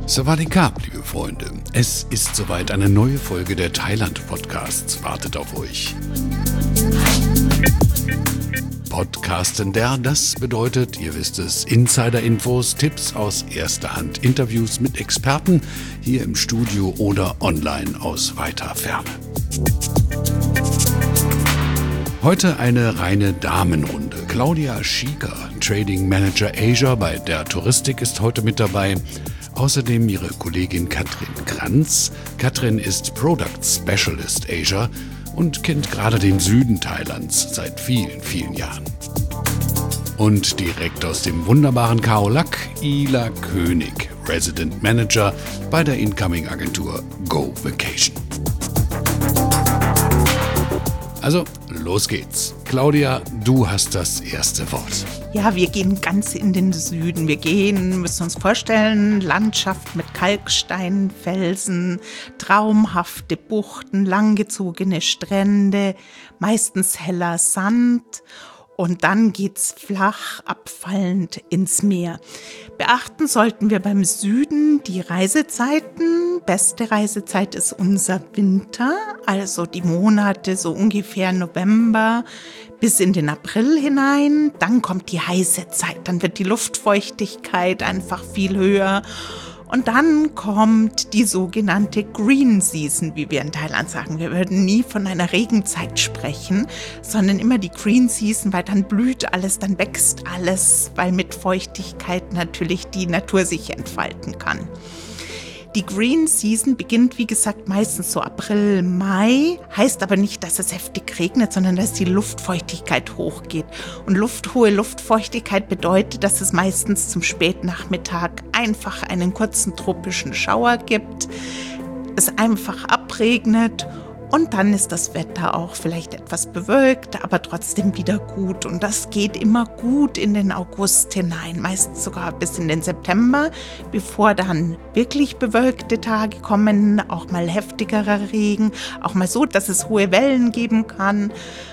Sawadee Krap, liebe Freunde. Es ist soweit, eine neue Folge der Thailand-Podcasts wartet auf euch. Podcasten das bedeutet, ihr wisst es, Insider-Infos, Tipps aus erster Hand, Interviews mit Experten hier im Studio oder online aus weiter Ferne. Heute eine reine Damenrunde. Claudia Schieker, Trading Manager Asia bei der Touristik, ist heute mit dabei. Außerdem ihre Kollegin Katrin Kranz. Katrin ist Product Specialist Asia und kennt gerade den Süden Thailands seit vielen, vielen Jahren. Und direkt aus dem wunderbaren Khao Lak, Ila König, Resident Manager bei der Incoming-Agentur Go Vacation. Also, los geht's. Claudia, du hast das erste Wort. Ja, wir gehen ganz in den Süden. Müssen uns vorstellen, Landschaft mit Kalkstein, Felsen, traumhafte Buchten, langgezogene Strände, meistens heller Sand. Und dann geht's flach abfallend ins Meer. Beachten sollten wir beim Süden die Reisezeiten. Beste Reisezeit ist unser Winter, also die Monate so ungefähr November bis in den April hinein. Dann kommt die heiße Zeit, dann wird die Luftfeuchtigkeit einfach viel höher. Und dann kommt die sogenannte Green Season, wie wir in Thailand sagen. Wir würden nie von einer Regenzeit sprechen, sondern immer die Green Season, weil dann blüht alles, dann wächst alles, weil mit Feuchtigkeit natürlich die Natur sich entfalten kann. Die Green Season beginnt, wie gesagt, meistens so April, Mai. Heißt aber nicht, dass es heftig regnet, sondern dass die Luftfeuchtigkeit hochgeht. Und hohe Luftfeuchtigkeit bedeutet, dass es meistens zum Spätnachmittag einfach einen kurzen tropischen Schauer gibt, es einfach abregnet und dann ist das Wetter auch vielleicht etwas bewölkt, aber trotzdem wieder gut. Und das geht immer gut in den August hinein, meistens sogar bis in den September, bevor dann wirklich bewölkte Tage kommen, auch mal heftigerer Regen, auch mal so, dass es hohe Wellen geben kann.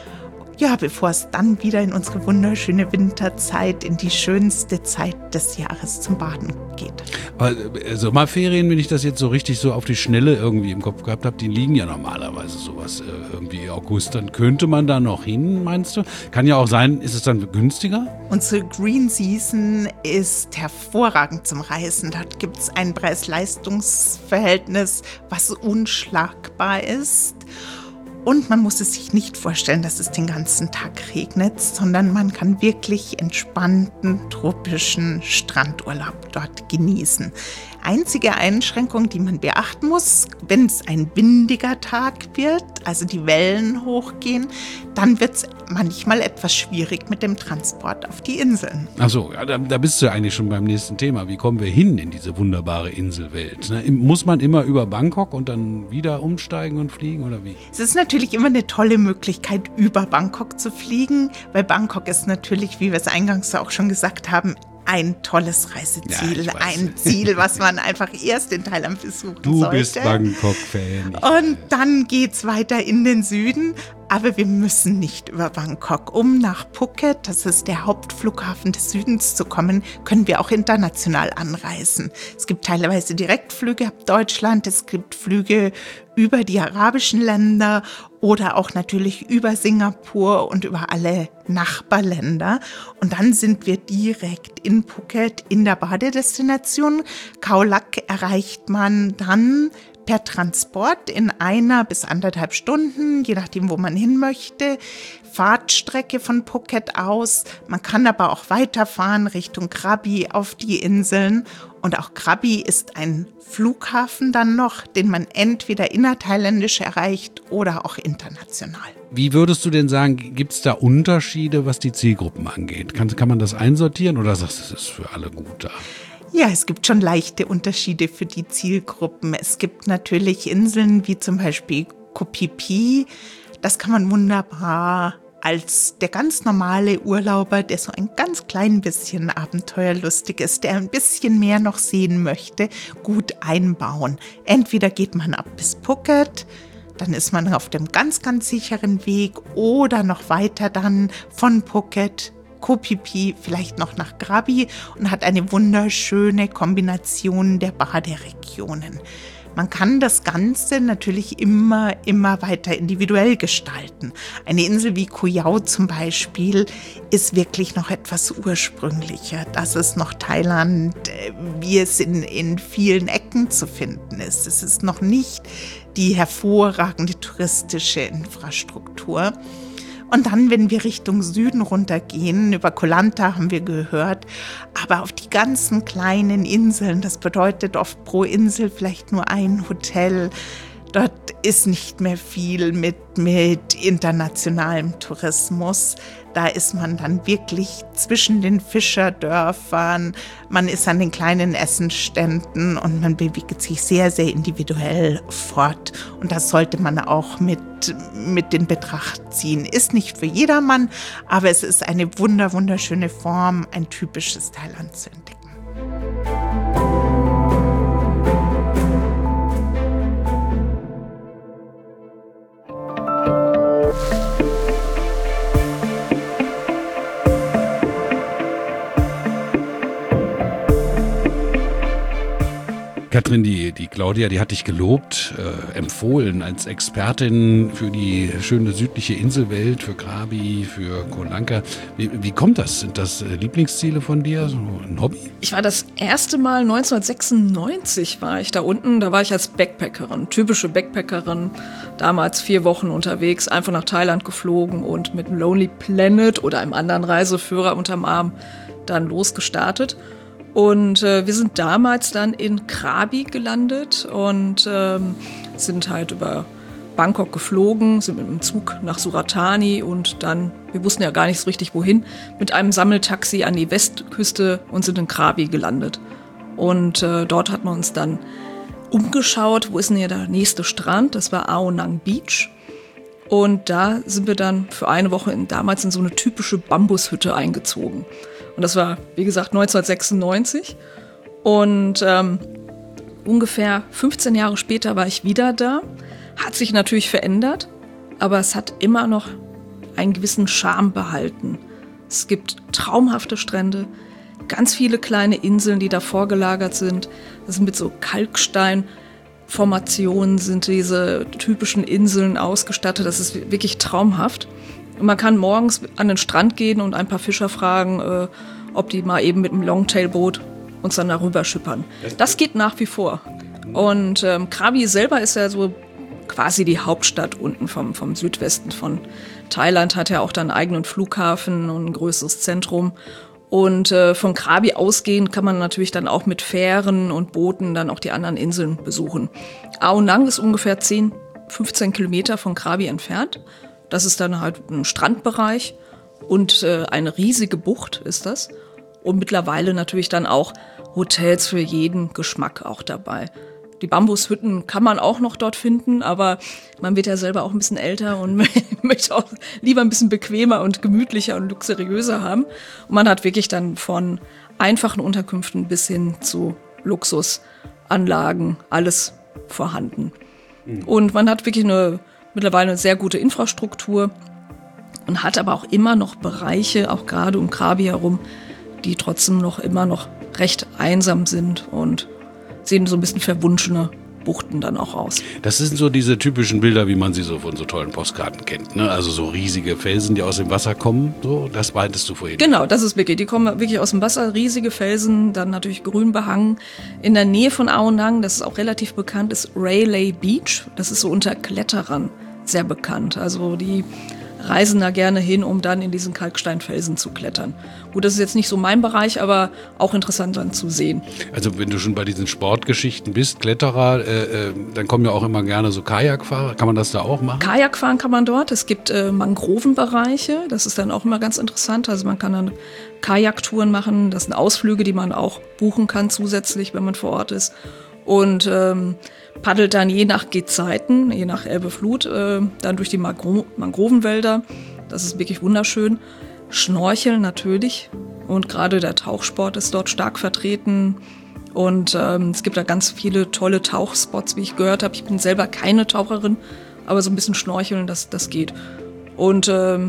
Ja, bevor es dann wieder in unsere wunderschöne Winterzeit, in die schönste Zeit des Jahres zum Baden geht. Aber Sommerferien, wenn ich das jetzt so richtig so auf die Schnelle irgendwie im Kopf gehabt habe, die liegen ja normalerweise sowas irgendwie August. Dann könnte man da noch hin, meinst du? Kann ja auch sein, ist es dann günstiger? Unsere Green Season ist hervorragend zum Reisen. Dort gibt es ein Preis-Leistungs-Verhältnis, was unschlagbar ist. Und man muss es sich nicht vorstellen, dass es den ganzen Tag regnet, sondern man kann wirklich entspannten tropischen Strandurlaub dort genießen. Einzige Einschränkung, die man beachten muss, wenn es ein windiger Tag wird, also die Wellen hochgehen, dann wird es manchmal etwas schwierig mit dem Transport auf die Inseln. Ach so, ja, da bist du ja eigentlich schon beim nächsten Thema. Wie kommen wir hin in diese wunderbare Inselwelt? Ne? Muss man immer über Bangkok und dann wieder umsteigen und fliegen oder wie? Es ist natürlich immer eine tolle Möglichkeit, über Bangkok zu fliegen, weil Bangkok ist natürlich, wie wir es eingangs auch schon gesagt haben, ein tolles Reiseziel, ja, ein Ziel, was man einfach erst in Thailand besuchen sollte. Du bist Bangkok-Fan. Und dann geht's weiter in den Süden, aber wir müssen nicht über Bangkok. Um nach Phuket, das ist der Hauptflughafen des Südens, zu kommen, können wir auch international anreisen. Es gibt teilweise Direktflüge ab Deutschland, es gibt Flüge über die arabischen Länder oder auch natürlich über Singapur und über alle Nachbarländer. Und dann sind wir direkt in Phuket in der Badedestination. Khao Lak erreicht man dann per Transport in 1 bis 1,5 Stunden, je nachdem, wo man hin möchte. Fahrtstrecke von Phuket aus. Man kann aber auch weiterfahren Richtung Krabi auf die Inseln. Und auch Krabi ist ein Flughafen dann noch, den man entweder innerthailändisch erreicht oder auch international. Wie würdest du denn sagen, gibt es da Unterschiede, was die Zielgruppen angeht? Kann man das einsortieren oder sagst du, es ist für alle gut da? Ja, es gibt schon leichte Unterschiede für die Zielgruppen. Es gibt natürlich Inseln wie zum Beispiel Koh Phi Phi. Das kann man wunderbar als der ganz normale Urlauber, der so ein ganz klein bisschen abenteuerlustig ist, der ein bisschen mehr noch sehen möchte, gut einbauen. Entweder geht man ab bis Phuket, dann ist man auf dem ganz, ganz sicheren Weg oder noch weiter dann von Phuket Koh Phi Phi vielleicht noch nach Krabi und hat eine wunderschöne Kombination der Baderegionen. Man kann das Ganze natürlich immer weiter individuell gestalten. Eine Insel wie Koh Yao zum Beispiel ist wirklich noch etwas ursprünglicher. Das ist noch Thailand, wie es in vielen Ecken zu finden ist. Es ist noch nicht die hervorragende touristische Infrastruktur. Und dann, wenn wir Richtung Süden runtergehen, über Koh Lanta haben wir gehört, aber auf die ganzen kleinen Inseln, das bedeutet oft pro Insel vielleicht nur ein Hotel, dort ist nicht mehr viel mit internationalem Tourismus. Da ist man dann wirklich zwischen den Fischerdörfern, man ist an den kleinen Essenständen und man bewegt sich sehr, sehr individuell fort. Und das sollte man auch mit in Betracht ziehen. Ist nicht für jedermann, aber es ist eine wunderschöne Form, ein typisches Thailand zu entdecken. Katrin, die Claudia, die hat dich gelobt, empfohlen als Expertin für die schöne südliche Inselwelt, für Krabi, für Koh Lanta. Wie kommt das? Sind das Lieblingsziele von dir? So ein Hobby? Ich war das erste Mal 1996 war ich da unten. Da war ich als Backpackerin, typische Backpackerin. Damals 4 Wochen unterwegs, einfach nach Thailand geflogen und mit dem Lonely Planet oder einem anderen Reiseführer unterm Arm dann losgestartet. Und wir sind damals dann in Krabi gelandet und sind halt über Bangkok geflogen, sind mit dem Zug nach Surat Thani und dann, wir wussten ja gar nicht so richtig wohin, mit einem Sammeltaxi an die Westküste und sind in Krabi gelandet. Und dort hat man uns dann umgeschaut, wo ist denn hier der nächste Strand? Das war Ao Nang Beach. Und da sind wir dann für eine Woche damals in so eine typische Bambushütte eingezogen. Und das war, wie gesagt, 1996. Und ungefähr 15 Jahre später war ich wieder da. Hat sich natürlich verändert, aber es hat immer noch einen gewissen Charme behalten. Es gibt traumhafte Strände, ganz viele kleine Inseln, die davor gelagert sind. Das sind mit so Kalksteinformationen, sind diese typischen Inseln ausgestattet. Das ist wirklich traumhaft. Und man kann morgens an den Strand gehen und ein paar Fischer fragen, ob die mal eben mit einem Longtailboot uns dann darüber schippern. Das geht nach wie vor. Und Krabi selber ist ja so quasi die Hauptstadt unten vom Südwesten von Thailand, hat ja auch dann einen eigenen Flughafen und ein größeres Zentrum. Und von Krabi ausgehend kann man natürlich dann auch mit Fähren und Booten dann auch die anderen Inseln besuchen. Ao Nang ist ungefähr 10-15 Kilometer von Krabi entfernt. Das ist dann halt ein Strandbereich und eine riesige Bucht ist das. Und mittlerweile natürlich dann auch Hotels für jeden Geschmack auch dabei. Die Bambushütten kann man auch noch dort finden, aber man wird ja selber auch ein bisschen älter und möchte auch lieber ein bisschen bequemer und gemütlicher und luxuriöser haben. Und man hat wirklich dann von einfachen Unterkünften bis hin zu Luxusanlagen alles vorhanden. Und man hat wirklich mittlerweile eine sehr gute Infrastruktur und hat aber auch immer noch Bereiche, auch gerade um Krabi herum, die trotzdem noch immer noch recht einsam sind und sehen so ein bisschen verwunschene Buchten dann auch aus. Das sind so diese typischen Bilder, wie man sie so von so tollen Postkarten kennt, ne? Also so riesige Felsen, die aus dem Wasser kommen, so, das meintest du vorhin. Genau, das ist wirklich, die kommen wirklich aus dem Wasser, riesige Felsen, dann natürlich grün behangen. In der Nähe von Ao Nang, das ist auch relativ bekannt, ist Railay Beach. Das ist so unter Kletterern sehr bekannt. Also die reisen da gerne hin, um dann in diesen Kalksteinfelsen zu klettern. Gut, das ist jetzt nicht so mein Bereich, aber auch interessant dann zu sehen. Also wenn du schon bei diesen Sportgeschichten bist, Kletterer, dann kommen ja auch immer gerne so Kajakfahrer. Kann man das da auch machen? Kajakfahren kann man dort. Es gibt Mangrovenbereiche. Das ist dann auch immer ganz interessant. Also man kann dann Kajaktouren machen. Das sind Ausflüge, die man auch buchen kann zusätzlich, wenn man vor Ort ist. Und paddelt dann je nach Gezeiten, je nach Elbe, Flut, dann durch die Mangrovenwälder. Das ist wirklich wunderschön. Schnorcheln natürlich und gerade der Tauchsport ist dort stark vertreten. Und es gibt da ganz viele tolle Tauchspots, wie ich gehört habe. Ich bin selber keine Taucherin, aber so ein bisschen Schnorcheln, das geht. Und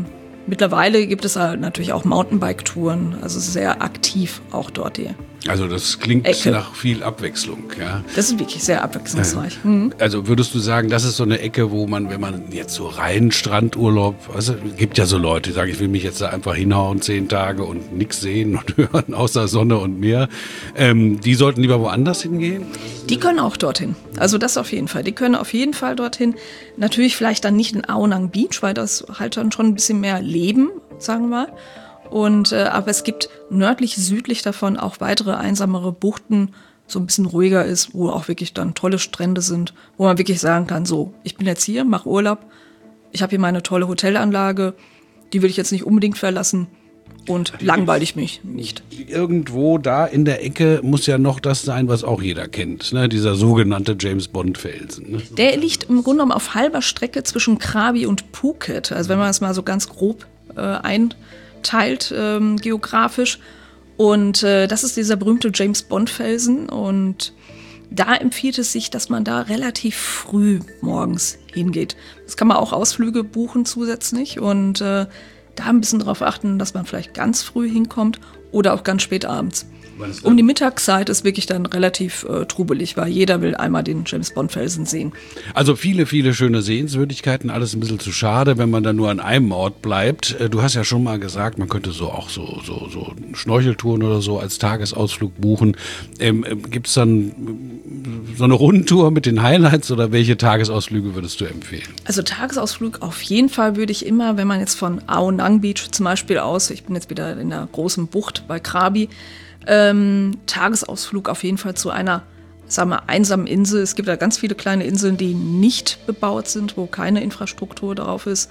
Mittlerweile gibt es halt natürlich auch Mountainbike-Touren, also sehr aktiv auch dort die Also das klingt Ecke. nach viel Abwechslung, ja. Das ist wirklich sehr abwechslungsreich. Also würdest du sagen, das ist so eine Ecke, wo man, wenn man jetzt so rein Strandurlaub, also gibt ja so Leute, die sagen, ich will mich jetzt da einfach hinhauen 10 Tage und nichts sehen und hören, außer Sonne und Meer. Die sollten lieber woanders hingehen? Die können auch dorthin. Also das auf jeden Fall. Die können auf jeden Fall dorthin. Natürlich vielleicht dann nicht in Aonang Beach, weil das halt dann schon ein bisschen mehr Leben, sagen wir mal. Aber es gibt nördlich, südlich davon auch weitere einsamere Buchten, so ein bisschen ruhiger ist, wo auch wirklich dann tolle Strände sind, wo man wirklich sagen kann, so, ich bin jetzt hier, mache Urlaub, ich habe hier meine tolle Hotelanlage, die will ich jetzt nicht unbedingt verlassen und langweile ich mich nicht. Irgendwo da in der Ecke muss ja noch das sein, was auch jeder kennt, ne? Dieser sogenannte James-Bond-Felsen. Ne? Der liegt im Grunde genommen auf halber Strecke zwischen Krabi und Phuket, also wenn man das mal so ganz grob einteilt geografisch. Und das ist dieser berühmte James-Bond-Felsen. Und da empfiehlt es sich, dass man da relativ früh morgens hingeht. Das kann man auch Ausflüge buchen zusätzlich und da ein bisschen darauf achten, dass man vielleicht ganz früh hinkommt oder auch ganz spät abends. Um die Mittagszeit ist wirklich dann relativ trubelig, weil jeder will einmal den James-Bond-Felsen sehen. Also viele, viele schöne Sehenswürdigkeiten, alles ein bisschen zu schade, wenn man dann nur an einem Ort bleibt. Du hast ja schon mal gesagt, man könnte so Schnorcheltouren oder so als Tagesausflug buchen. Gibt es dann so eine Rundtour mit den Highlights oder welche Tagesausflüge würdest du empfehlen? Also Tagesausflug auf jeden Fall würde ich immer, wenn man jetzt von Aonang Beach zum Beispiel aus, ich bin jetzt wieder in der großen Bucht bei Krabi, Tagesausflug auf jeden Fall zu einer, sagen wir, einsamen Insel. Es gibt da ganz viele kleine Inseln, die nicht bebaut sind, wo keine Infrastruktur drauf ist.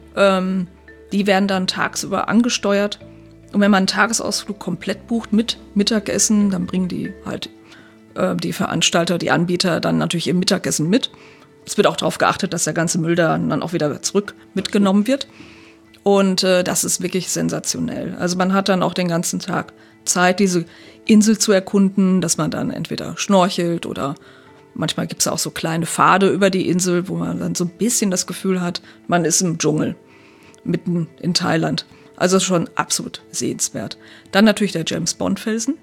Die werden dann tagsüber angesteuert. Und wenn man einen Tagesausflug komplett bucht mit Mittagessen, dann bringen die halt die Veranstalter, die Anbieter dann natürlich ihr Mittagessen mit. Es wird auch darauf geachtet, dass der ganze Müll dann auch wieder zurück mitgenommen wird. Und das ist wirklich sensationell. Also man hat dann auch den ganzen Tag Zeit, diese Insel zu erkunden, dass man dann entweder schnorchelt oder manchmal gibt es auch so kleine Pfade über die Insel, wo man dann so ein bisschen das Gefühl hat, man ist im Dschungel, mitten in Thailand. Also schon absolut sehenswert. Dann natürlich der James-Bond-Felsen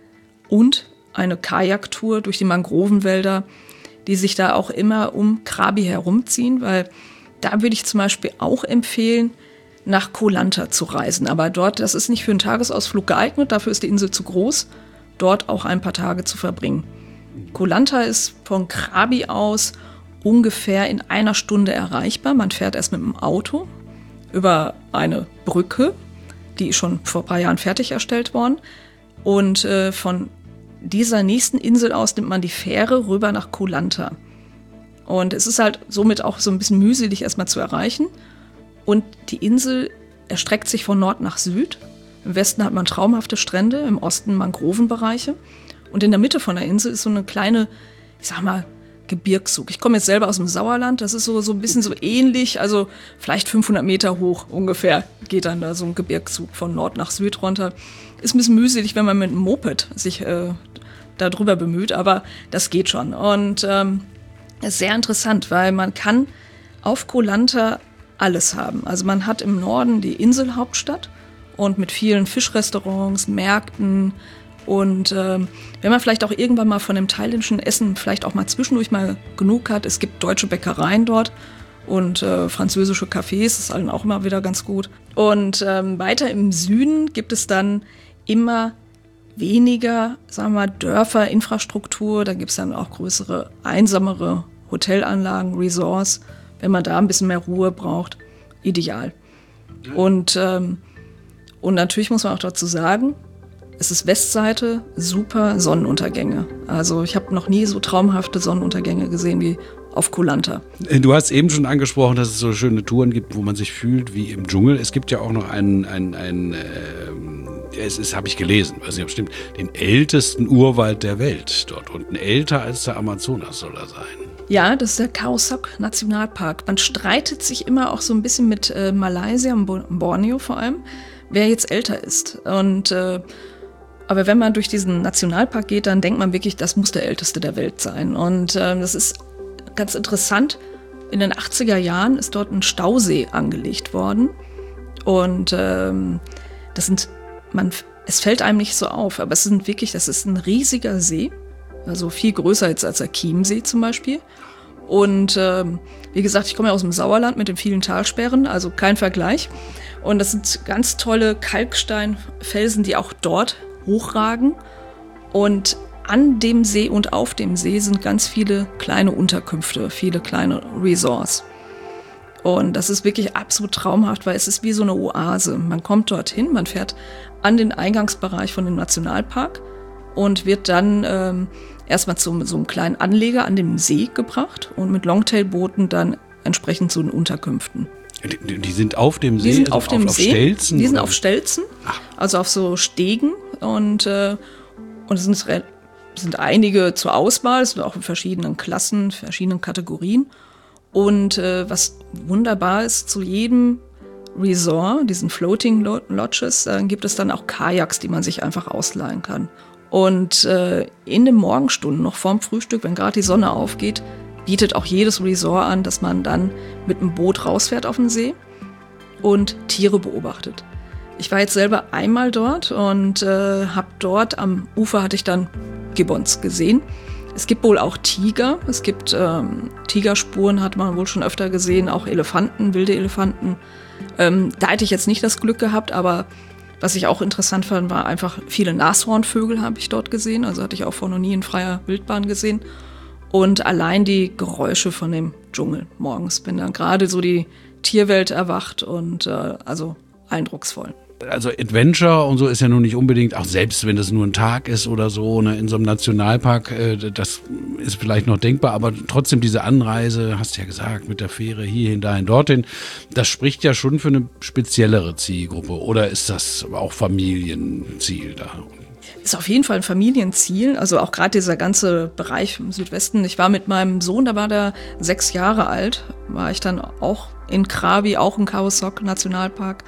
und eine Kajaktour durch die Mangrovenwälder, die sich da auch immer um Krabi herumziehen, weil da würde ich zum Beispiel auch empfehlen, nach Koh Lanta zu reisen. Aber dort, das ist nicht für einen Tagesausflug geeignet, dafür ist die Insel zu groß, dort auch ein paar Tage zu verbringen. Koh Lanta ist von Krabi aus ungefähr in 1 Stunde erreichbar. Man fährt erst mit dem Auto über eine Brücke, die ist schon vor ein paar Jahren fertig erstellt worden. Und von dieser nächsten Insel aus nimmt man die Fähre rüber nach Koh Lanta. Und es ist halt somit auch so ein bisschen mühselig erstmal zu erreichen. Und die Insel erstreckt sich von Nord nach Süd. Im Westen hat man traumhafte Strände, im Osten Mangrovenbereiche. Und in der Mitte von der Insel ist so eine kleine, ich sag mal, Gebirgszug. Ich komme jetzt selber aus dem Sauerland, das ist so ein bisschen so ähnlich, also vielleicht 500 Meter hoch ungefähr geht dann da so ein Gebirgszug von Nord nach Süd runter. Ist ein bisschen mühselig, wenn man mit einem Moped sich da drüber bemüht, aber das geht schon. Und ist sehr interessant, weil man kann auf Koh Lanta alles haben. Also man hat im Norden die Inselhauptstadt und mit vielen Fischrestaurants, Märkten und wenn man vielleicht auch irgendwann mal von dem thailändischen Essen vielleicht auch mal zwischendurch mal genug hat, es gibt deutsche Bäckereien dort und französische Cafés, das ist allen auch immer wieder ganz gut. Und weiter im Süden gibt es dann immer weniger, sagen wir mal, Dörfer, Infrastruktur, da gibt es dann auch größere, einsamere Hotelanlagen, Resorts. Wenn man da ein bisschen mehr Ruhe braucht, ideal. Und natürlich muss man auch dazu sagen, es ist Westseite, super Sonnenuntergänge. Also ich habe noch nie so traumhafte Sonnenuntergänge gesehen wie auf Koh Lanta. Du hast eben schon angesprochen, dass es so schöne Touren gibt, wo man sich fühlt wie im Dschungel. Es gibt ja auch noch habe ich gelesen, weiß nicht, ob es stimmt, den ältesten Urwald der Welt dort unten. Älter als der Amazonas soll er sein. Ja, das ist der Khao Sok Nationalpark. Man streitet sich immer auch so ein bisschen mit Malaysia und Borneo vor allem, wer jetzt älter ist. Aber wenn man durch diesen Nationalpark geht, dann denkt man wirklich, das muss der älteste der Welt sein. Und das ist ganz interessant. In den 80er Jahren ist dort ein Stausee angelegt worden. Und es fällt einem nicht so auf, aber das ist ein riesiger See, also viel größer jetzt als der Chiemsee zum Beispiel. Und wie gesagt, ich komme ja aus dem Sauerland mit den vielen Talsperren, also kein Vergleich. Und das sind ganz tolle Kalksteinfelsen, die auch dort hochragen. Und an dem See und auf dem See sind ganz viele kleine Unterkünfte, viele kleine Resorts. Und das ist wirklich absolut traumhaft, weil es ist wie so eine Oase. Man kommt dorthin, man fährt an den Eingangsbereich von dem Nationalpark und wird dann erstmal zu so einem kleinen Anleger an dem See gebracht und mit Longtail-Booten dann entsprechend zu den Unterkünften. Die sind auf dem See? Die sind auf dem See. Stelzen? Die sind auf Stelzen, also auf so Stegen. Und es sind einige zur Auswahl, es sind auch in verschiedenen Klassen, verschiedenen Kategorien. Und was wunderbar ist, zu jedem Resort, diesen Floating Lodges, gibt es dann auch Kajaks, die man sich einfach ausleihen kann. Und in den Morgenstunden, noch vorm Frühstück, wenn gerade die Sonne aufgeht, bietet auch jedes Resort an, dass man dann mit einem Boot rausfährt auf den See und Tiere beobachtet. Ich war jetzt selber einmal dort und habe dort am Ufer hatte ich dann Gibbons gesehen. Es gibt wohl auch Tiger, es gibt Tigerspuren, hat man wohl schon öfter gesehen, auch Elefanten, wilde Elefanten. Da hätte ich jetzt nicht das Glück gehabt, aber was ich auch interessant fand, war einfach viele Nashornvögel habe ich dort gesehen, also hatte ich auch vorher noch nie in freier Wildbahn gesehen. Und allein die Geräusche von dem Dschungel morgens, wenn dann gerade so die Tierwelt erwacht und also eindrucksvoll. Also Adventure und so ist ja nun nicht unbedingt, auch selbst wenn das nur ein Tag ist oder so, ne, in so einem Nationalpark, das ist vielleicht noch denkbar, aber trotzdem diese Anreise, hast du ja gesagt, mit der Fähre hierhin, dahin, dorthin, das spricht ja schon für eine speziellere Zielgruppe, oder ist das auch Familienziel da? Ist auf jeden Fall ein Familienziel, also auch gerade dieser ganze Bereich im Südwesten. Ich war mit meinem Sohn, da war der 6 Jahre alt, war ich dann auch in Krabi, auch im Khao Sok Nationalpark.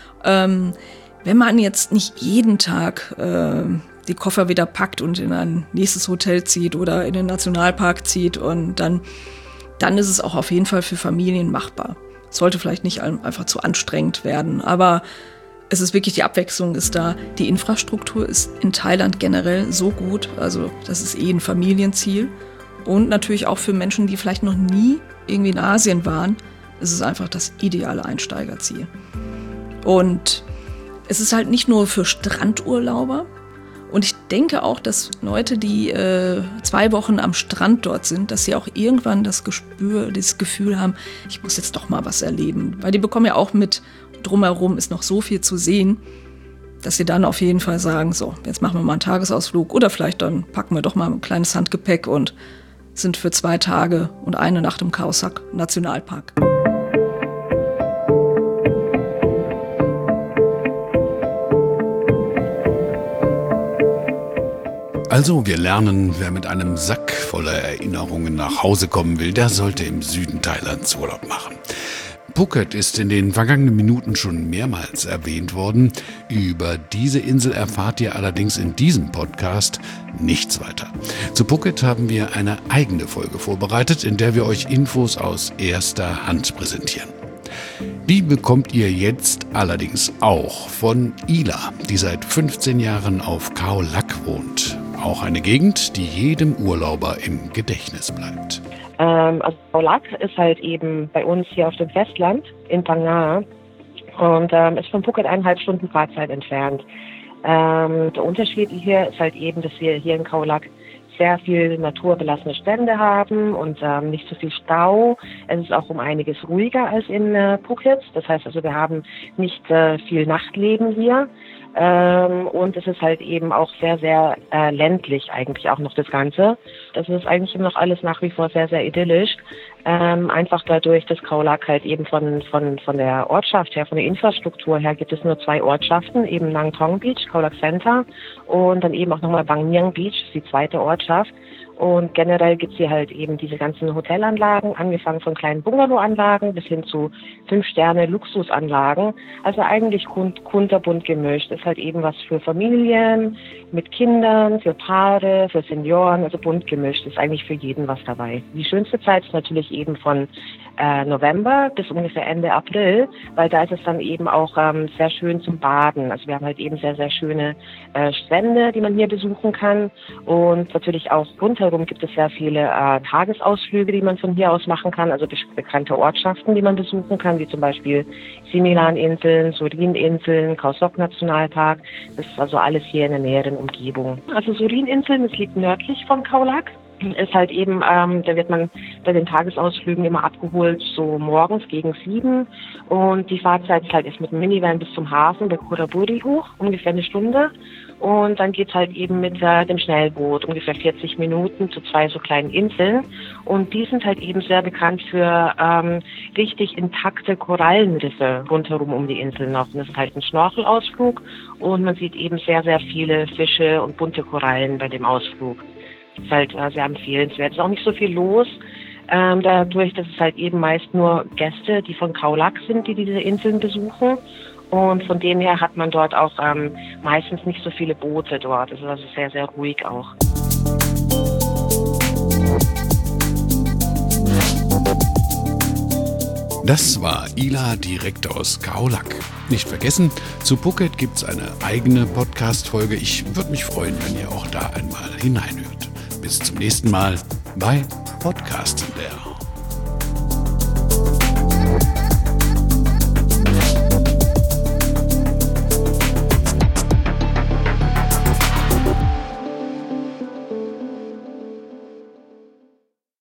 Wenn man jetzt nicht jeden Tag die Koffer wieder packt und in ein nächstes Hotel zieht oder in den Nationalpark zieht, und dann ist es auch auf jeden Fall für Familien machbar. Sollte vielleicht nicht einfach zu anstrengend werden, aber es ist wirklich, die Abwechslung ist da. Die Infrastruktur ist in Thailand generell so gut, also das ist ein Familienziel. Und natürlich auch für Menschen, die vielleicht noch nie irgendwie in Asien waren, ist es einfach das ideale Einsteigerziel. Und es ist halt nicht nur für Strandurlauber. Und ich denke auch, dass Leute, die 2 Wochen am Strand dort sind, dass sie auch irgendwann das Gefühl haben, ich muss jetzt doch mal was erleben. Weil die bekommen ja auch mit, drumherum ist noch so viel zu sehen, dass sie dann auf jeden Fall sagen, so, jetzt machen wir mal einen Tagesausflug oder vielleicht dann packen wir doch mal ein kleines Handgepäck und sind für 2 Tage und eine Nacht im Khao Sok Nationalpark. Also, wir lernen, wer mit einem Sack voller Erinnerungen nach Hause kommen will, der sollte im Süden Thailands Urlaub machen. Phuket ist in den vergangenen Minuten schon mehrmals erwähnt worden. Über diese Insel erfahrt ihr allerdings in diesem Podcast nichts weiter. Zu Phuket haben wir eine eigene Folge vorbereitet, in der wir euch Infos aus erster Hand präsentieren. Die bekommt ihr jetzt allerdings auch von Ila, die seit 15 Jahren auf Khao Lak wohnt. Auch eine Gegend, die jedem Urlauber im Gedächtnis bleibt. Also Khao Lak ist halt eben bei uns hier auf dem Festland in Phang Nga und ist von Phuket 1,5 Stunden Fahrzeit entfernt. Der Unterschied hier ist halt eben, dass wir hier in Khao Lak sehr viel naturbelassene Strände haben und nicht so viel Stau. Es ist auch um einiges ruhiger als in Phuket. Das heißt also, wir haben nicht viel Nachtleben hier. Und es ist halt eben auch sehr, sehr ländlich eigentlich auch noch das Ganze. Das ist eigentlich noch alles nach wie vor sehr, sehr idyllisch. Einfach dadurch, dass Khao Lak halt eben von der Ortschaft her, von der Infrastruktur her, gibt es nur 2 Ortschaften, eben Nang Thong Beach, Khao Lak Center und dann eben auch nochmal Bang Niang Beach, die zweite Ortschaft. Und generell gibt es hier halt eben diese ganzen Hotelanlagen, angefangen von kleinen Bungalow-Anlagen bis hin zu 5-Sterne-Luxusanlagen. Also eigentlich kunterbunt gemischt. Ist halt eben was für Familien, mit Kindern, für Paare, für Senioren, also bunt gemischt. Ist eigentlich für jeden was dabei. Die schönste Zeit ist natürlich eben von November bis ungefähr Ende April, weil da ist es dann eben auch sehr schön zum Baden. Also wir haben halt eben sehr, sehr schöne Strände, die man hier besuchen kann. Und natürlich auch rundherum gibt es sehr viele Tagesausflüge, die man von hier aus machen kann. Also bekannte Ortschaften, die man besuchen kann, wie zum Beispiel Similan-Inseln, Surin-Inseln, Khao Sok-Nationalpark. Das ist also alles hier in der näheren Umgebung. Also Surin-Inseln, das liegt nördlich von Khao Lak. Ist halt eben, da wird man bei den Tagesausflügen immer abgeholt, so morgens gegen 7. Und die Fahrzeit ist mit dem Minivan bis zum Hafen bei Kuraburi hoch, ungefähr eine Stunde. Und dann geht's halt eben mit dem Schnellboot, ungefähr 40 Minuten zu 2 so kleinen Inseln. Und die sind halt eben sehr bekannt für richtig intakte Korallenriffe rundherum um die Inseln noch. Und das ist halt ein Schnorchelausflug und man sieht eben sehr, sehr viele Fische und bunte Korallen bei dem Ausflug. Das ist halt sehr empfehlenswert. Es ist auch nicht so viel los, dadurch, dass es halt eben meist nur Gäste, die von Khao Lak sind, die diese Inseln besuchen. Und von dem her hat man dort auch meistens nicht so viele Boote dort. Also das ist sehr, sehr ruhig auch. Das war Ila direkt aus Khao Lak. Nicht vergessen, zu Phuket gibt's eine eigene Podcast-Folge. Ich würde mich freuen, wenn ihr auch da einmal hineinhört. Bis zum nächsten Mal bei Podcast in der.